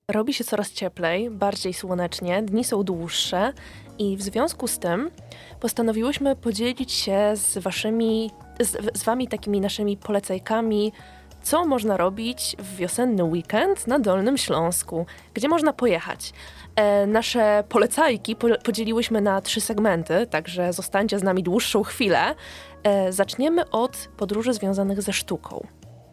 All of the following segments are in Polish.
Robi się coraz cieplej, bardziej słonecznie, dni są dłuższe i w związku z tym postanowiłyśmy podzielić się z wami takimi naszymi polecajkami, co można robić w wiosenny weekend na Dolnym Śląsku, gdzie można pojechać. Nasze polecajki podzieliłyśmy na 3 segmenty, także zostańcie z nami dłuższą chwilę. Zaczniemy od podróży związanych ze sztuką.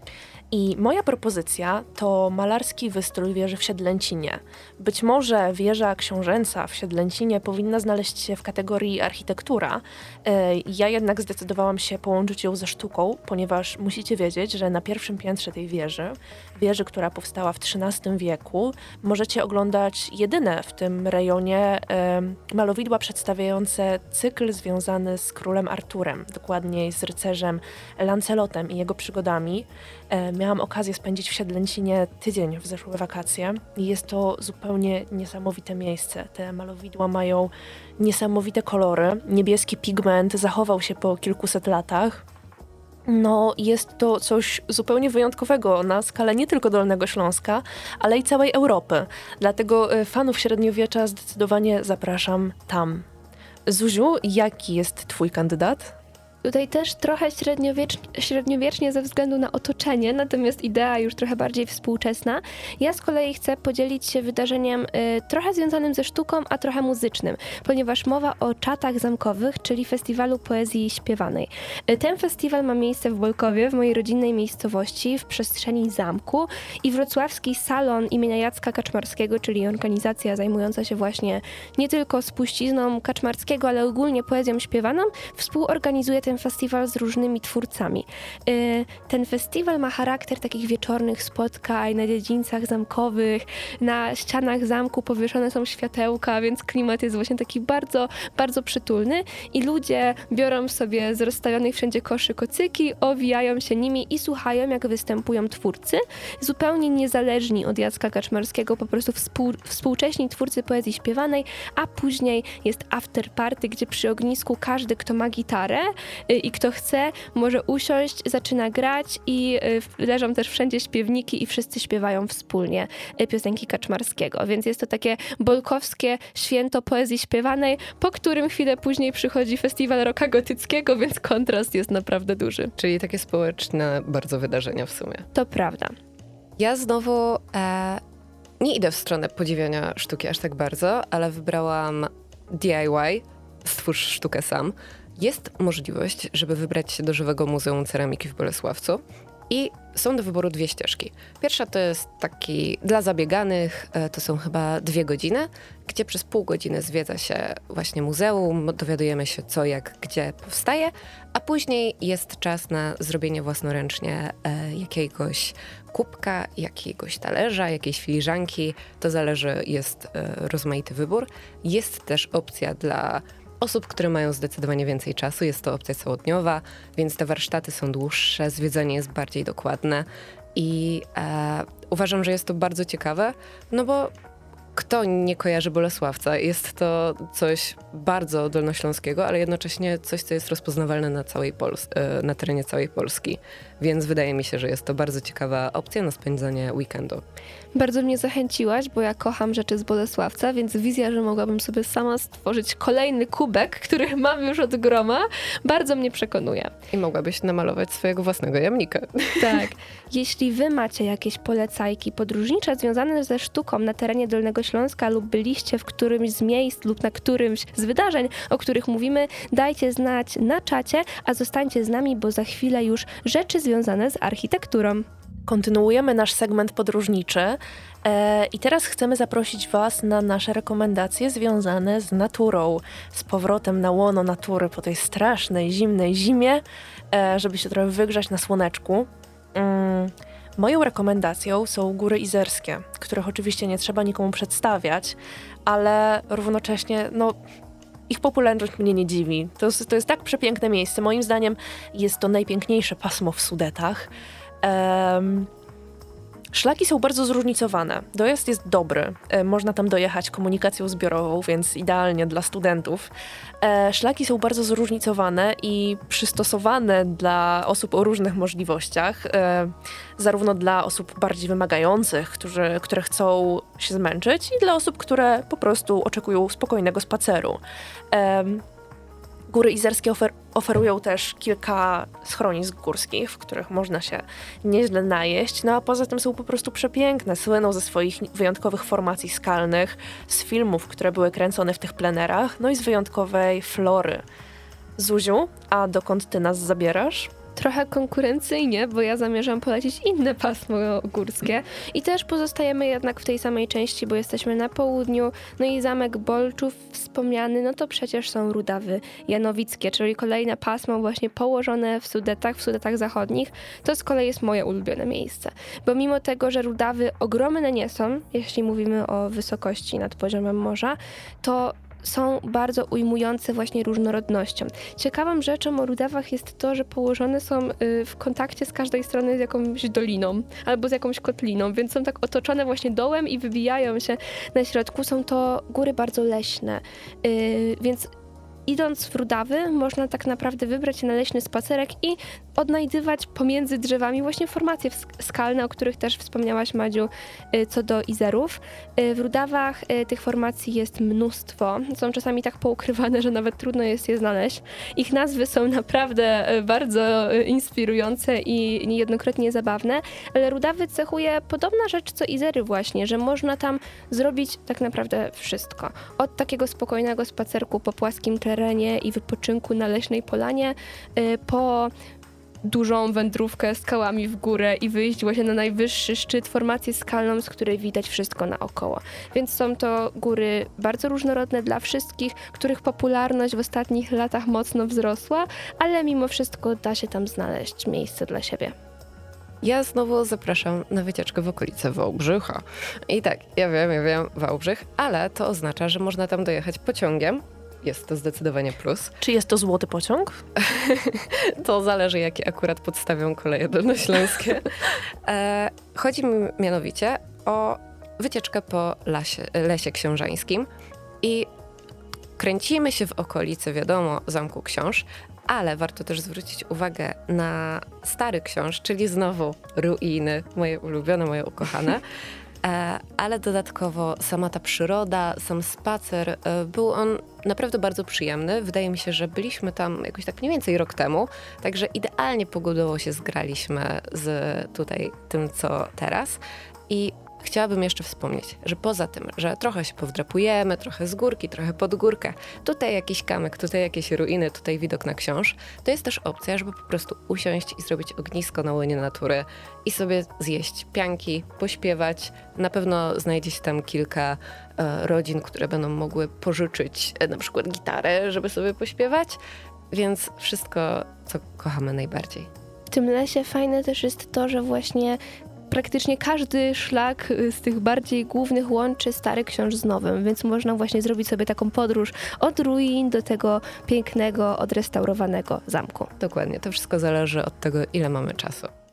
I moja propozycja to malarski wystrój wieży w Siedlęcinie. Być może wieża książęca w Siedlęcinie powinna znaleźć się w kategorii architektura. Ja jednak zdecydowałam się połączyć ją ze sztuką, ponieważ musicie wiedzieć, że na pierwszym piętrze tej wieży, która powstała w XIII wieku, możecie oglądać jedyne w tym rejonie malowidła przedstawiające cykl związany z królem Arturem, dokładniej z rycerzem Lancelotem i jego przygodami. Miałam okazję spędzić w Siedlęcinie tydzień w zeszłe wakacje i jest to zupełnie niesamowite miejsce. Te malowidła mają niesamowite kolory. Niebieski pigment zachował się po kilkuset latach. No, jest to coś zupełnie wyjątkowego na skalę nie tylko Dolnego Śląska, ale i całej Europy. Dlatego fanów średniowiecza zdecydowanie zapraszam tam. Zuziu, jaki jest twój kandydat? Tutaj też trochę średniowiecznie ze względu na otoczenie, natomiast idea już trochę bardziej współczesna. Ja z kolei chcę podzielić się wydarzeniem trochę związanym ze sztuką, a trochę muzycznym, ponieważ mowa o Czatach Zamkowych, czyli Festiwalu Poezji Śpiewanej. Ten festiwal ma miejsce w Bolkowie, w mojej rodzinnej miejscowości, w przestrzeni zamku i wrocławski Salon imienia Jacka Kaczmarskiego, czyli organizacja zajmująca się właśnie nie tylko spuścizną Kaczmarskiego, ale ogólnie poezją śpiewaną, współorganizuje ten festiwal z różnymi twórcami. Ten festiwal ma charakter takich wieczornych spotkań na dziedzińcach zamkowych, na ścianach zamku powieszone są światełka, więc klimat jest właśnie taki bardzo, bardzo przytulny i ludzie biorą sobie z rozstawionych wszędzie koszy kocyki, owijają się nimi i słuchają, jak występują twórcy, zupełnie niezależni od Jacka Kaczmarskiego, po prostu współcześni twórcy poezji śpiewanej, a później jest after party, gdzie przy ognisku każdy, kto ma gitarę i kto chce, może usiąść, zaczyna grać i leżą też wszędzie śpiewniki i wszyscy śpiewają wspólnie piosenki Kaczmarskiego. Więc jest to takie bolkowskie święto poezji śpiewanej, po którym chwilę później przychodzi festiwal rocka gotyckiego, więc kontrast jest naprawdę duży. Czyli takie społeczne bardzo wydarzenia w sumie. To prawda. Ja znowu nie idę w stronę podziwiania sztuki aż tak bardzo, ale wybrałam DIY, stwórz sztukę sam. Jest możliwość, żeby wybrać się do Żywego Muzeum Ceramiki w Bolesławcu i są do wyboru 2 ścieżki. Pierwsza to jest taki dla zabieganych, to są chyba 2 godziny, gdzie przez pół godziny zwiedza się właśnie muzeum, dowiadujemy się co, jak, gdzie powstaje, a później jest czas na zrobienie własnoręcznie jakiegoś kubka, jakiegoś talerza, jakiejś filiżanki, to zależy, jest rozmaity wybór. Jest też opcja dla osób, które mają zdecydowanie więcej czasu. Jest to opcja całodniowa, więc te warsztaty są dłuższe, zwiedzanie jest bardziej dokładne i uważam, że jest to bardzo ciekawe, no bo kto nie kojarzy Bolesławca? Jest to coś bardzo dolnośląskiego, ale jednocześnie coś, co jest rozpoznawalne na terenie całej Polski. Więc wydaje mi się, że jest to bardzo ciekawa opcja na spędzanie weekendu. Bardzo mnie zachęciłaś, bo ja kocham rzeczy z Bolesławca, więc wizja, że mogłabym sobie sama stworzyć kolejny kubek, który mam już od groma, bardzo mnie przekonuje. I mogłabyś namalować swojego własnego jamnika. Tak. Jeśli wy macie jakieś polecajki podróżnicze związane ze sztuką na terenie Dolnego Śląska lub byliście w którymś z miejsc lub na którymś z wydarzeń, o których mówimy, dajcie znać na czacie, a zostańcie z nami, bo za chwilę już rzeczy związane z architekturą. Kontynuujemy nasz segment podróżniczy i teraz chcemy zaprosić was na nasze rekomendacje związane z naturą, z powrotem na łono natury po tej strasznej, zimnej zimie, żeby się trochę wygrzać na słoneczku. Moją rekomendacją są Góry Izerskie, których oczywiście nie trzeba nikomu przedstawiać, ale równocześnie, ich popularność mnie nie dziwi. To jest tak przepiękne miejsce. Moim zdaniem jest to najpiękniejsze pasmo w Sudetach. Szlaki są bardzo zróżnicowane. Dojazd jest dobry. Można tam dojechać komunikacją zbiorową, więc idealnie dla studentów. Szlaki są bardzo zróżnicowane i przystosowane dla osób o różnych możliwościach. Zarówno dla osób bardziej wymagających, które chcą się zmęczyć, i dla osób, które po prostu oczekują spokojnego spaceru. Góry Izerskie oferują też kilka schronisk górskich, w których można się nieźle najeść, no a poza tym są po prostu przepiękne. Słyną ze swoich wyjątkowych formacji skalnych, z filmów, które były kręcone w tych plenerach, no i z wyjątkowej flory. Zuziu, a dokąd ty nas zabierasz? Trochę konkurencyjnie, bo ja zamierzam polecić inne pasmo górskie i też pozostajemy jednak w tej samej części, bo jesteśmy na południu, no i Zamek Bolczów wspomniany, no to przecież są Rudawy Janowickie, czyli kolejne pasmo właśnie położone w Sudetach zachodnich. To z kolei jest moje ulubione miejsce, bo mimo tego, że Rudawy ogromne nie są, jeśli mówimy o wysokości nad poziomem morza, to są bardzo ujmujące właśnie różnorodnością. Ciekawą rzeczą o Rudawach jest to, że położone są w kontakcie z każdej strony z jakąś doliną albo z jakąś kotliną, więc są tak otoczone właśnie dołem i wybijają się na środku. Są to góry bardzo leśne, więc idąc w Rudawy, można tak naprawdę wybrać się na leśny spacerek i odnajdywać pomiędzy drzewami właśnie formacje skalne, o których też wspomniałaś, Madziu, co do Izerów. W Rudawach tych formacji jest mnóstwo. Są czasami tak poukrywane, że nawet trudno jest je znaleźć. Ich nazwy są naprawdę bardzo inspirujące i niejednokrotnie zabawne, ale Rudawy cechuje podobna rzecz co Izery właśnie, że można tam zrobić tak naprawdę wszystko. Od takiego spokojnego spacerku po płaskim terenie i wypoczynku na leśnej polanie, po dużą wędrówkę skałami w górę i wyjść właśnie na najwyższy szczyt, formację skalną, z której widać wszystko naokoło. Więc są to góry bardzo różnorodne dla wszystkich, których popularność w ostatnich latach mocno wzrosła, ale mimo wszystko da się tam znaleźć miejsce dla siebie. Ja znowu zapraszam na wycieczkę w okolice Wałbrzycha. I tak, ja wiem, Wałbrzych, ale to oznacza, że można tam dojechać pociągiem. Jest to zdecydowanie plus. Czy jest to złoty pociąg? To zależy, jakie akurat podstawią koleje dolnośląskie. Chodzi mi mianowicie o wycieczkę po Lesie Książańskim i kręcimy się w okolicy, wiadomo, Zamku Książ, ale warto też zwrócić uwagę na Stary Książ, czyli znowu ruiny, moje ulubione, moje ukochane. Ale dodatkowo sama ta przyroda, sam spacer, był on naprawdę bardzo przyjemny. Wydaje mi się, że byliśmy tam jakoś tak mniej więcej rok temu, także idealnie pogodowo się zgraliśmy z tutaj tym, co teraz. I chciałabym jeszcze wspomnieć, że poza tym, że trochę się powdrapujemy, trochę z górki, trochę pod górkę, tutaj jakiś kamyk, tutaj jakieś ruiny, tutaj widok na Książ, to jest też opcja, żeby po prostu usiąść i zrobić ognisko na łonie natury i sobie zjeść pianki, pośpiewać. Na pewno znajdzie się tam kilka rodzin, które będą mogły pożyczyć na przykład gitarę, żeby sobie pośpiewać, więc wszystko, co kochamy najbardziej. W tym lesie fajne też jest to, że właśnie praktycznie każdy szlak z tych bardziej głównych łączy Stary Książ z Nowym, więc można właśnie zrobić sobie taką podróż od ruin do tego pięknego, odrestaurowanego zamku. Dokładnie, to wszystko zależy od tego, ile mamy czasu.